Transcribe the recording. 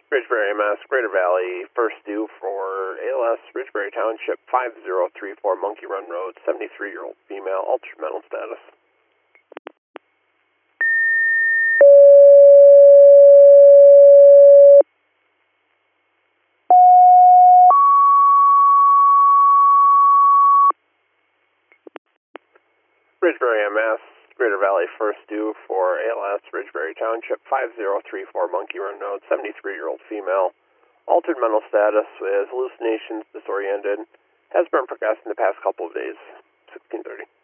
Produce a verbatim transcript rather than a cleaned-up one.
Ridgebury, M S, Greater Valley, first due for A L S, Ridgebury Township, five zero three four Monkey Run Road, seventy-three-year-old female, altered mental status. Ridgebury, M S, Greater Valley, first due for A L S, Ridgebury Township, five zero three four Monkey Run Road, seventy-three-year-old female, altered mental status with hallucinations, disoriented, has been progressed in the past couple of days, sixteen thirty.